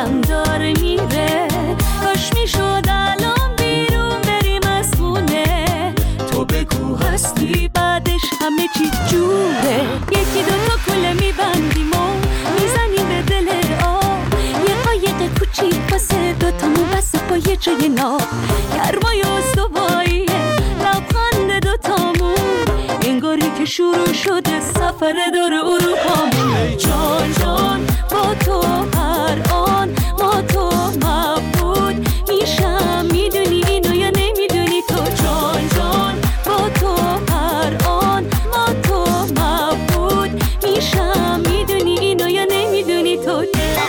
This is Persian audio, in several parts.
دلم داره میره. کاش میشد الان بیرون بریم از خونه. تو بگو هستی بعدش همه چی جوره. یکی دوتا کوله میبندیم و میزنیم به دل آب. یه قایق کوچیک واسه دوتامون بس با یه جای ناب. گرمای استواییه لبخند دوتامون، انگاری که شروع شده سفر دور اروپامون. ای جان جان با تو هر آن ما تو مبهوت میشم. میدونی اینو یا نمیدونی تو؟ جان جان با تو هر آن ما تو مبهوت میشم. میدونی اینو یا نمیدونی تو؟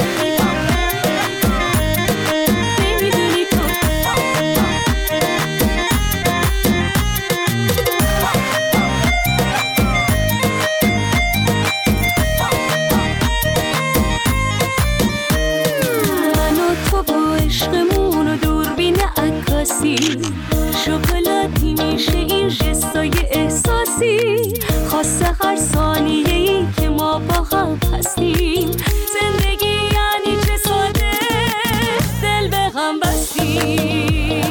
شکلاتی میشه این جستای احساسی، خاصه هر ثانیه‌ای که ما با هم هستیم. زندگی یعنی چه ساده دل به غم بستیم.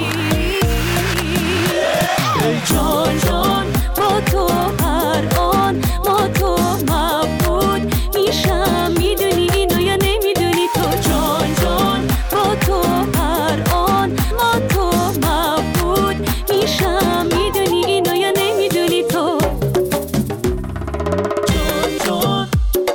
ای جان جان با تو هر آن ما تو مبهوت میشم. میدونی اینو یا نمیدونی تو؟ جان جان با تو هر آن ما تو مبهوت میشم. میدونی اینو یا نمیدونی تو؟ جان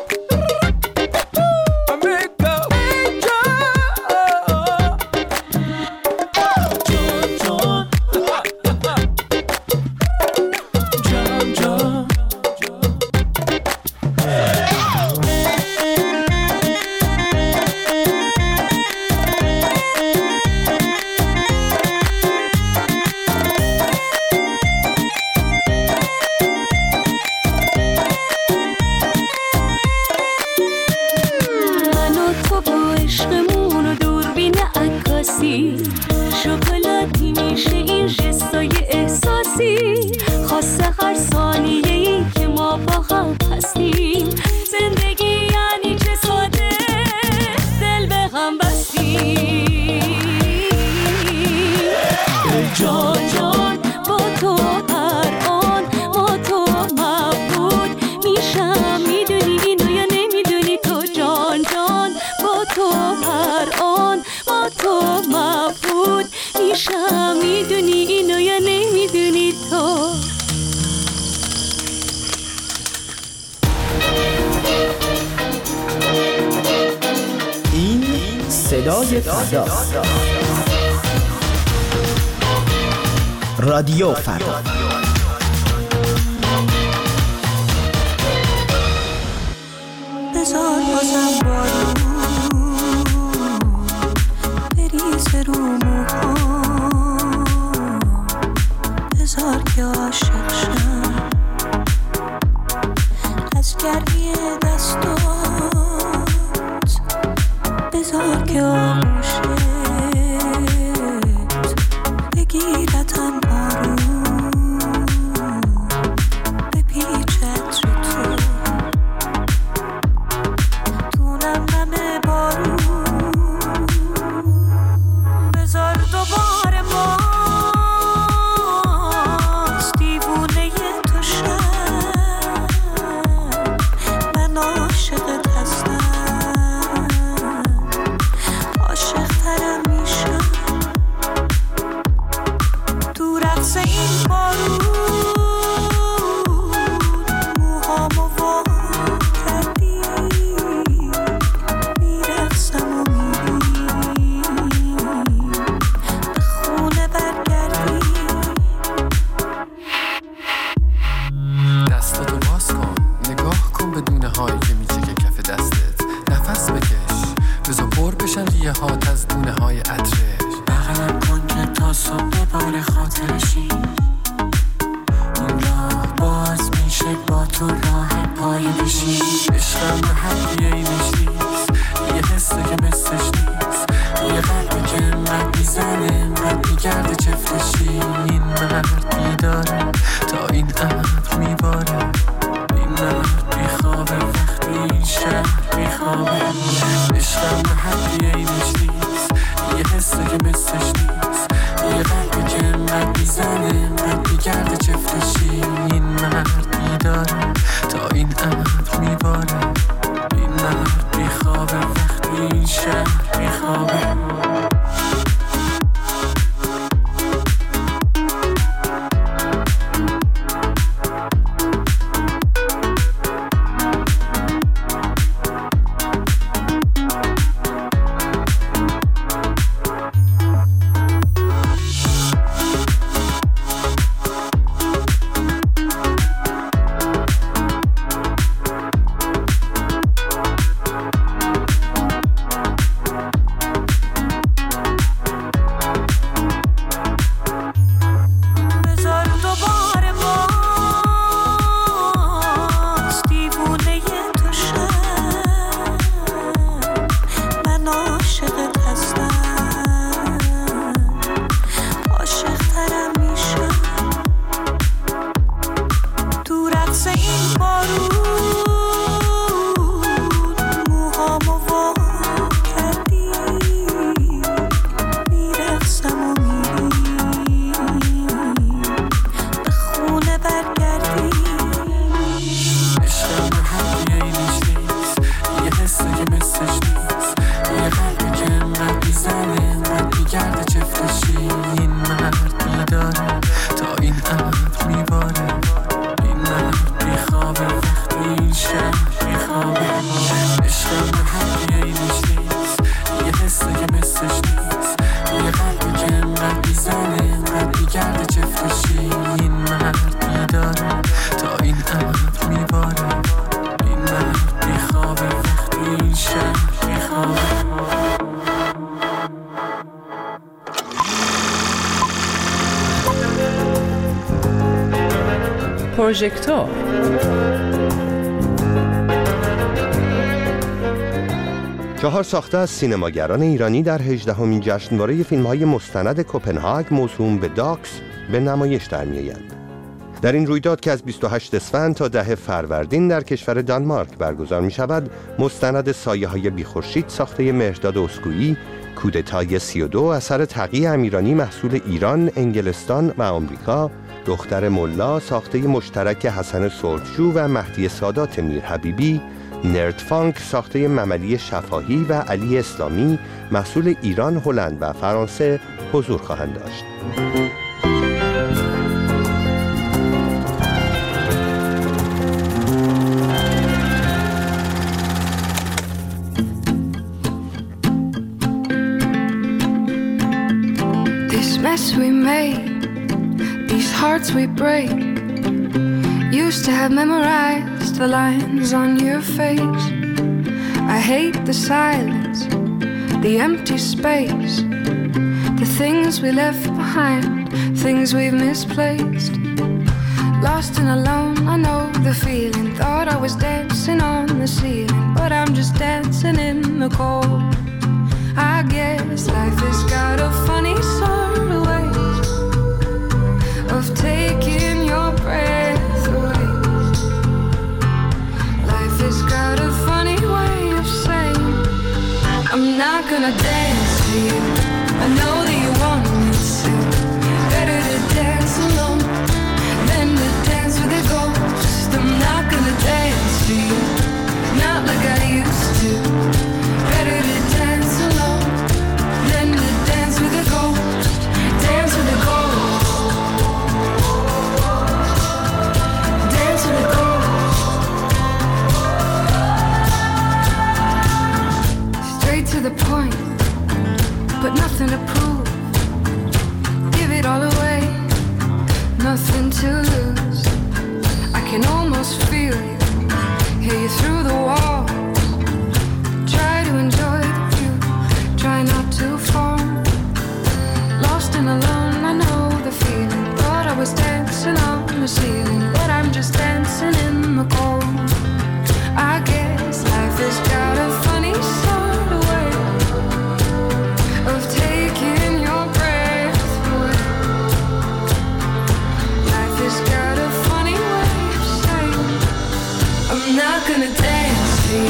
شکلاتی میشه این جستای احساسی، خاصه هر ثانیه‌ای که ما با هم هستیم. زندگی یعنی چه ساده دل به غم بستیم. جان جان با تو هر آن ما تو مبهوت میشم. میدونی اینو یا نمیدونی تو؟ جان جان با تو هر آن ما تو مبهوت میشم. میدونی اینو یا نمیدونی تو؟ این صدای فرداست. رادیو فردا. بذار بازم بارون بریزه رو موهام. بذار که عاشق شم از گرمی دستات. بذار که آغوشت بگیرتم بارون بپیچت رو تو. دونم نمه بارون بذار دوباره باز دیوونه تو شم. من عاشقت هستم، عاشق ترم میشم. تو رقص این بارون موهامو وا کردی. میرقصم و میری به خونه برگردی. دستاتو باز کن، نگاه کن به دونه هایی که میچکه کف دستت. نفس بکش، بذار پر بشن ریه هات از دونه های عطرش. بغلم کن که تا صبح بباره خاطرشی. این راه باز میشه با تو راه پای بشی. عشقم به حدیه اینش نیست، یه حسه که مثلش نیست. یه قلبه که انقدر میزنه انقدر میگرده چفتشی. این مرد بیداره تا این عهد میباره. این مرد بیخوابه وقتی این شهر بیخوابه. عشقم به حدیه اینش بیخوابه. پروژکتور. چهار ساخته از سینماگران ایرانی در 18مین جشنواره فیلم‌های مستند کوپنهاگ موسوم به داکس به نمایش در می‌آیند. در این رویداد که از 28 اسفند تا 10 فروردین در کشور دانمارک برگزار می‌شود، مستند سایه‌های بی‌خورشید ساخته مهرداد اسکویی، کودتای 32 اثر تقی امیرانی محصول ایران، انگلستان و آمریکا، دختر ملا ساخته مشترک حسن سرخجو و مهدی سادات میرحبیبی، نرد فانک ساخته مملی شفاهی و علی اسلامی محصول ایران، هلند و فرانسه حضور خواهند داشت. This mess we made, these hearts we break, used to have memorized the lines on your face. I hate the silence, the empty space, the things we left behind, things we've misplaced. Lost and alone, I know the feeling. Thought I was dancing on the ceiling, but I'm just dancing in the cold. I guess life has got a funny sort of way of taking your breath away. Life has got a funny way of saying, I'm not gonna dance to you. I know that you want me to. Better to dance alone than to dance with a ghost. I'm not gonna dance to you, not like I used to. Better to dance alone than to dance with a ghost. Dance with a ghost. Dance with a ghost. Straight to the point, but nothing to prove. Give it all away, nothing to lose. I can almost feel you, hear you through the wall. Try to enjoy the view, try not to fall. Lost and alone, I know the feeling. Thought I was dancing on the ceiling, but I'm just dancing in the cold. I guess life has got a funny sort of way of taking your breath away. Life has got a funny way of saying, I'm not gonna dance to you.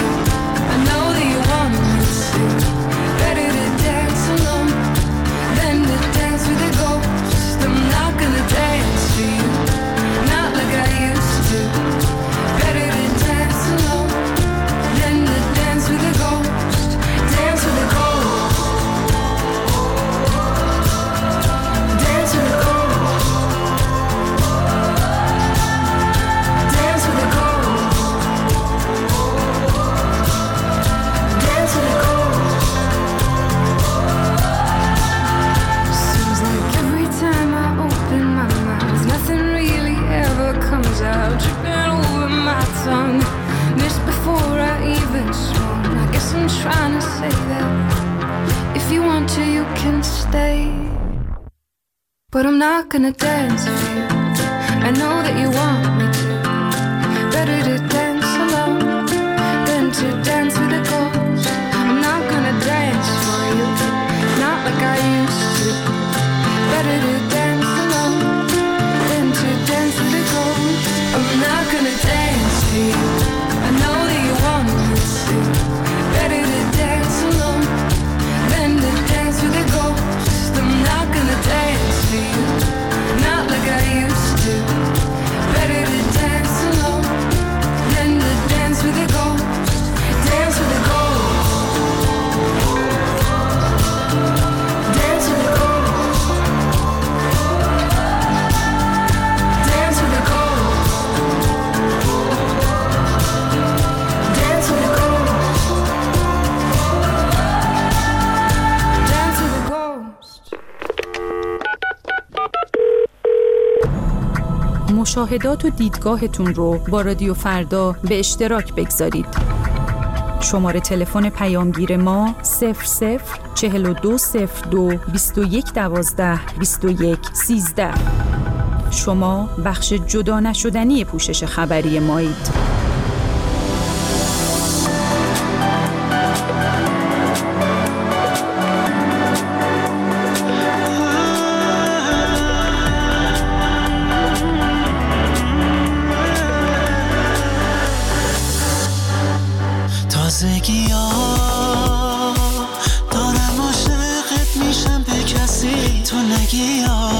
stay, but I'm not gonna dance for you. I know that you want me to. Better to dance alone than to dance with a ghost. I'm not gonna dance for you, not like I used to. Better to dance alone than to dance with a ghost. I'm not gonna dance for you. I know that you want me to. Better to dance alone than to dance with a ghost. I'm not gonna dance for you, not like I used to. Better to dance alone than to dance with a ghost. Dance with a ghost. Dance with a ghost. Dance with a ghost. Dance with a ghost. Dance with a ghost. مشاهدات و دیدگاهتون رو با رادیو فردا به اشتراک بگذارید. شماره تلفن پیامگیر ما 004202 2112 2113. شما بخش جدا نشدنی پوشش خبری مایید. تازگی ها دارم عاشقت میشم به کسی تو نگی ها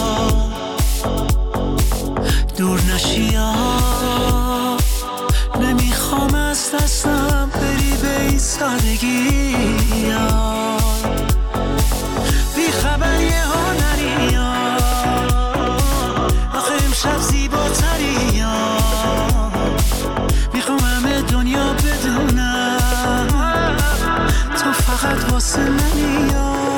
دور نشی ها نمیخوام از دستم بری به این سادگی ها بی خبری ها نری ها آخه امشب زیباتری ها میخوام همه دنیا بدونم تو فقط واسه منی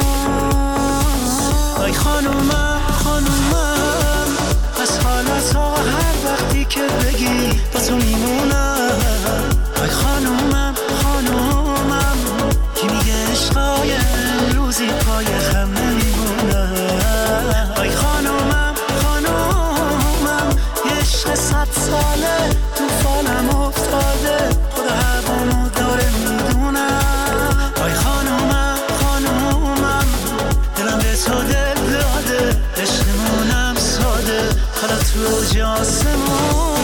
آی خانومم خانومم از حالت ها هر وقتی که بگی با تو میمونم آی خانومم خانومم کی میگه عشقای امروزی پای خم نمیمونم آی خانومم خانومم یه عشق 100 ساله تو فالم افتاده خدا هوامو داره میدونم آی خانومم خانومم دلم به تو دل داده عشقمونم ساده حالا تو جاسمونم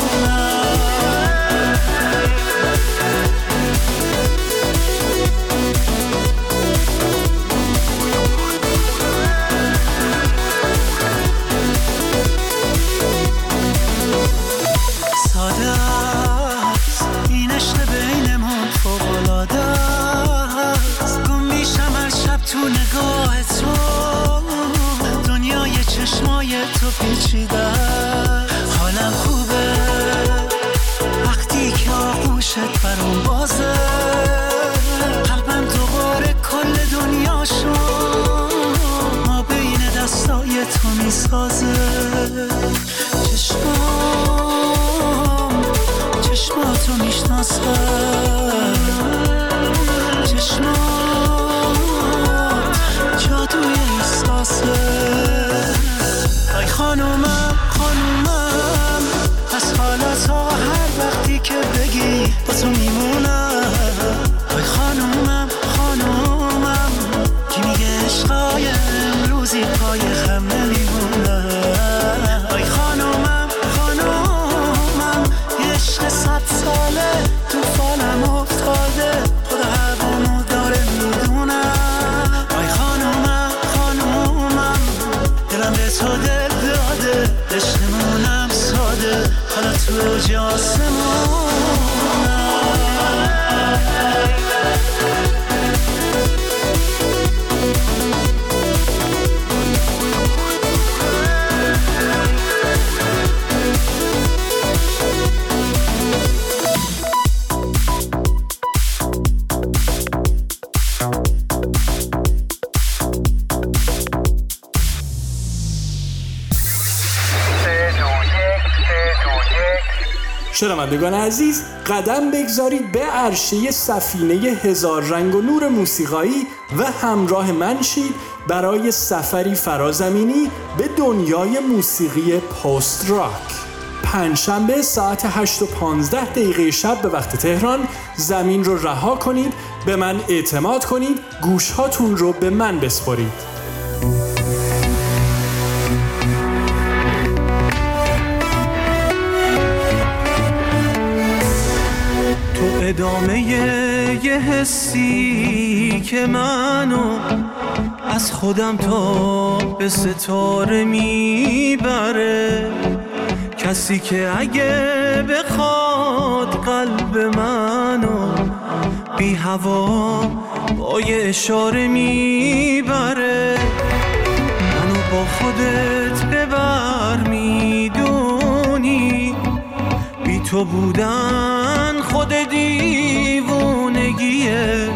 ساده است این عشق بینمون فوق‌العاده است گم میشم هر شب تو نگاه تو دنیای چشمای تو پیچیده حالم خوبه وقتی که آغوشت برام بازه قلبم دوباره کل دنیا شد ما بین دستای تو میسازه چشماتو میشناسم چشمات جادوی احساسه ای خانومم خانومم از حالت ها هر وقتی که بگی با تو میمونم ای خانومم خانومم کی میگه عشقای امروزی پای خم نمیمونم ای خانومم خانومم یه عشق 100 ساله تو فالم افتاده خدا هوامو داره میدونم ای خانومم خانومم دلم به تو دل داده عشقمونم ساده حالا تو جاسمونم شنوندگان عزیز، قدم بگذارید به عرشه سفینه هزار رنگ و نور موسیقایی و همراه من شید برای سفری فرازمینی به دنیای موسیقی پست راک. پنجشنبه ساعت 8:15 شب به وقت تهران زمین رو رها کنید، به من اعتماد کنید، گوشهاتون رو به من بسپارید. ادامه یه حسی که منو از خودم تا به ستاره میبره، کسی که اگه بخواد قلب منو بی هوا با یه اشاره میبره، منو با خودت ببر میدونی، بی تو بودن خود دیوونگیه،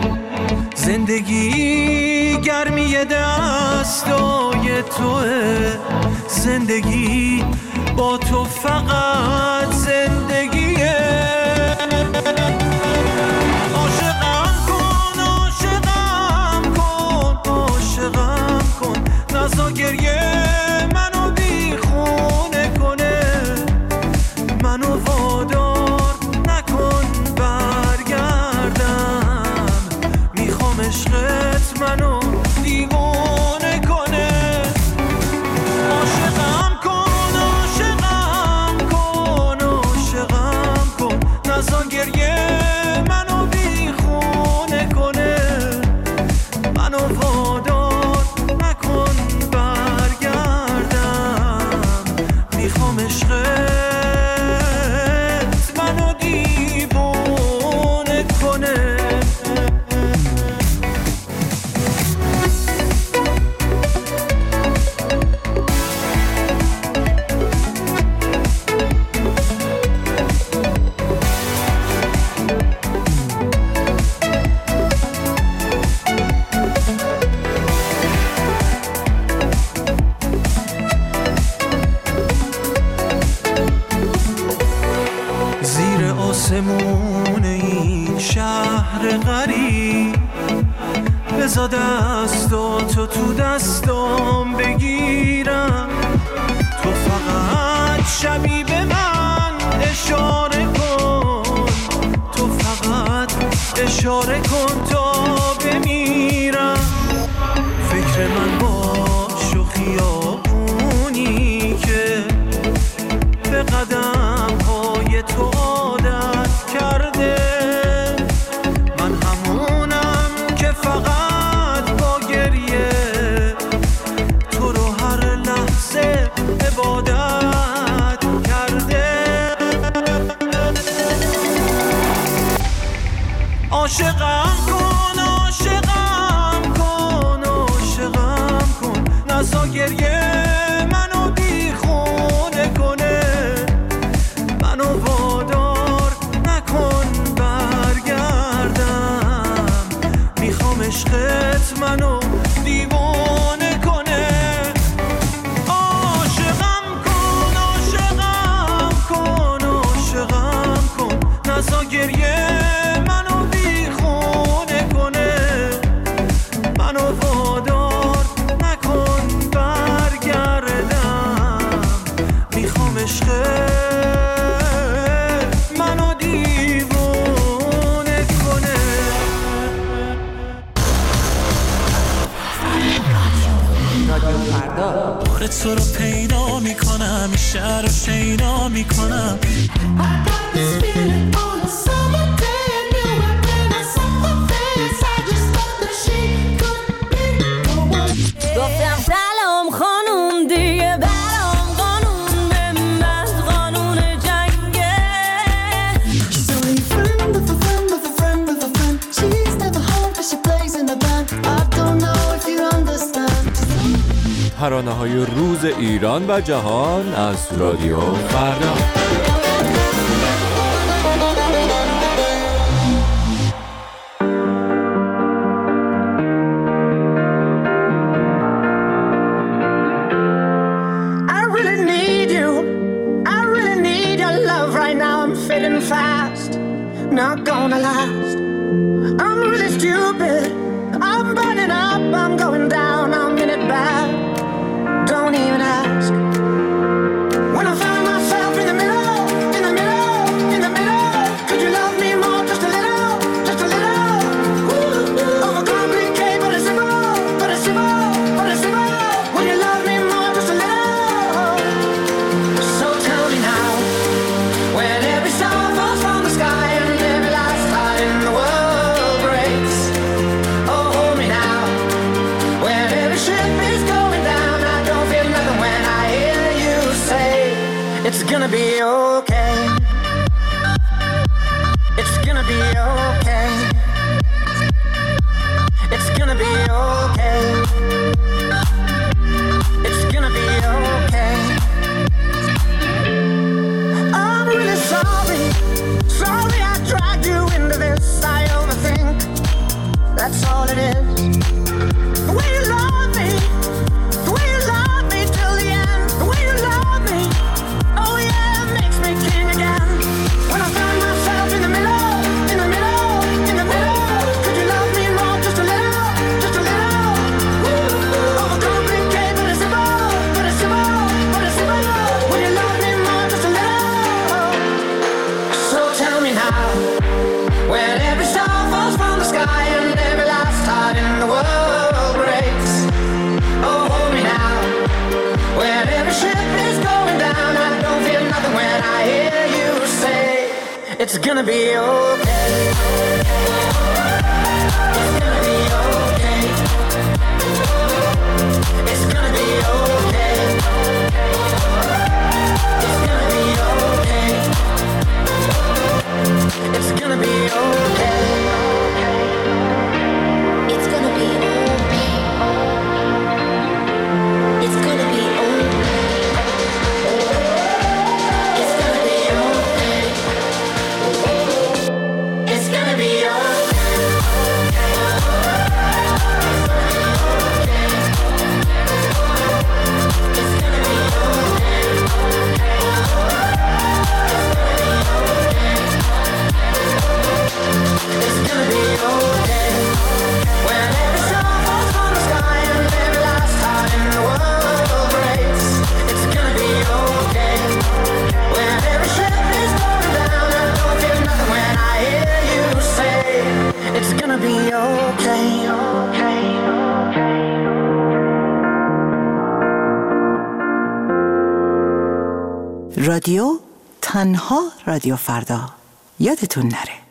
زندگی گرمی دستای توه، زندگی با تو فقط زندگیه. عاشقم کن عاشقم کن عاشقم کن، نزا گریه منو بیخونه کنه، منو وادار نکن برگردم، میخوام عشقت منو دیوانه کنه. عاشقم کن عاشقم کن عاشقم کن، نزا گریه منو بیخونه کنه، منو وادار نکن برگردم، میخوام عشقت آسمون این شهر غریب، بذار دستاتو تو دستام بگیرم، تو فقط شبی به من اشاره کن، تو فقط اشاره کن تا بمیرم، فکر من باش و خیابونی که به قدم های تو عادت کرده، من همونم که فقط با گریه تو رو هر لحظه عبادت کرده. عاشقم کن عاشقم کن عاشقم کن، نزا گریه منو بیخونه کنه، منو وادار نکن برگردم، میخوام عشقت منو دیوانه کنه. عاشقم کن عاشقم کن عاشقم کن، نزا گریه منو بیخونه کنه، منو وادار نکن برگردم، میخوام عشقت تو رو پیدا میکنم، این شهر رو شیدا میکنم. گفتم سلام خانوم دیگه برام قانون به من قانون جنگه. She's only a friend of a friend of a friend of a friend. She's never home but she plays in a band. I don't know if you understand. ترانه‌های روز ایران و جهان از رادیو فردا. I really need you. I really need your love right now. I'm feeling gonna last. I'm really stupid, I'm burning up, I'm going down, I'm in it bad. Don't even ask. When I found myself in the middle, in the middle, in the middle, could you love me more, just a little, just a little? Overcomplicate, but it's simple, but it's simple, but it's simple. Will you love me more, just a little? So tell me now, when every star falls from the sky and every last heart in the world breaks. Oh, hold me now, when every ship is going down, I don't feel nothing when I hear you say it's gonna be okay. It's gonna be okay. It's gonna be okay. It's gonna be okay. I'm really sorry. Sorry I dragged you into this. I overthink. That's all it is. The way you love me. The way you love me till the end. The way you love me. Oh yeah, it makes me king again. When I found myself in the middle, in the middle, in the middle. Could you love me more, just a little, just a little? Overcomplicate, but it's simple, but it's simple, but it's simple. Will you love me more, just a little? So tell me now, when every star falls from the sky and every last heart in the world breaks. Oh, hold me now, when every ship is going down, I don't feel nothing when I hear you say it's gonna be okay. It's gonna be okay. It's gonna be okay. It's gonna be okay. It's gonna be okay. It's gonna be okay. It's gonna be okay. It's gonna be okay. It's gonna be It's gonna be okay. When every star falls from the sky and every last heart in the world breaks. It's gonna be okay. When every ship is going down, I don't feel nothing when I hear you say it's gonna be okay. Okay. رادیو تنها رادیو فردا، یادتون نره.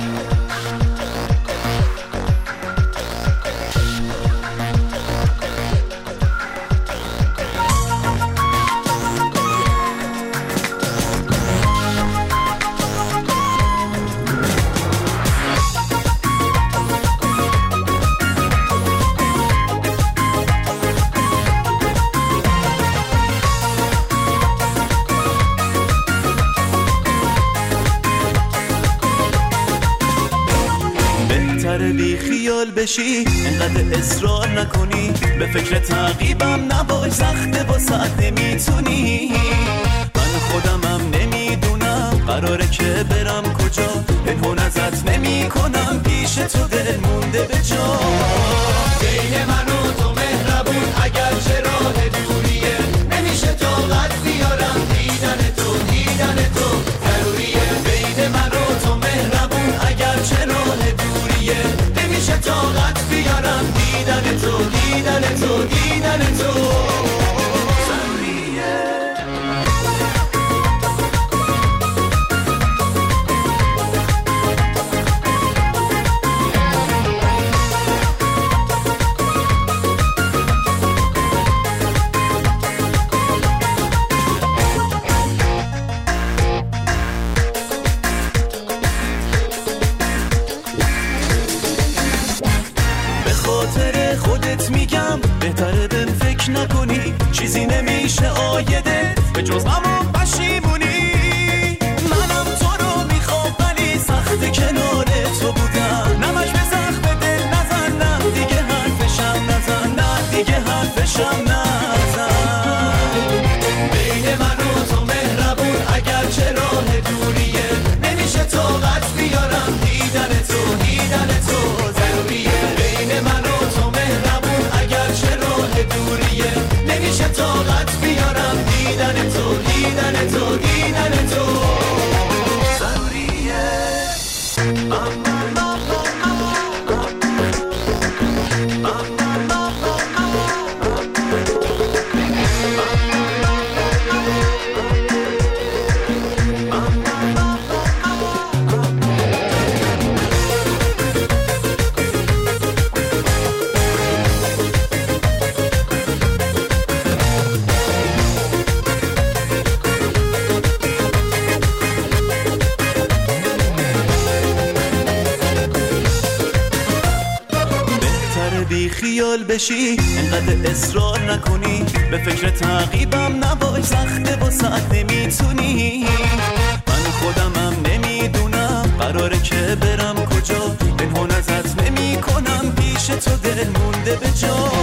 بی خیال بشی اینقدر اصرار نکنی به فکر تعقیبم نباش سخته واسه نمیتونی من خودمم نمیدونم قراره که برم کجا پنهون ازت نمی کنم پیش تو دل مونده به جا بین من و تو مهربون اگر چه راه دوریه نمیشه طاقت بیارم دیدن تو ضروریه بین من و تو مهربون اگر چه راه دوریه نمیشه طاقت بیارم دیدن تو ضروریه بهتره بهم فکر نکنی چیزی نمیشه آیده به جز غم و پشیمونی منم تو رو میخوام ولی سخت کنار تو بودم نمک به زخم دل نزن نه دیگه حرفشم نزن نه دیگه حرفشم نزن بین من و تو مهربون اگر چه راه دوریه نمیشه طاقت بیارم بشی انقدر اصرار نکنی به فکر تعقیبم نباش سخته واسه نمیتونی من خودمم نمیدونم قراره که برم کجا پنهان ازت نمی کنم پیش تو دل مونده به جا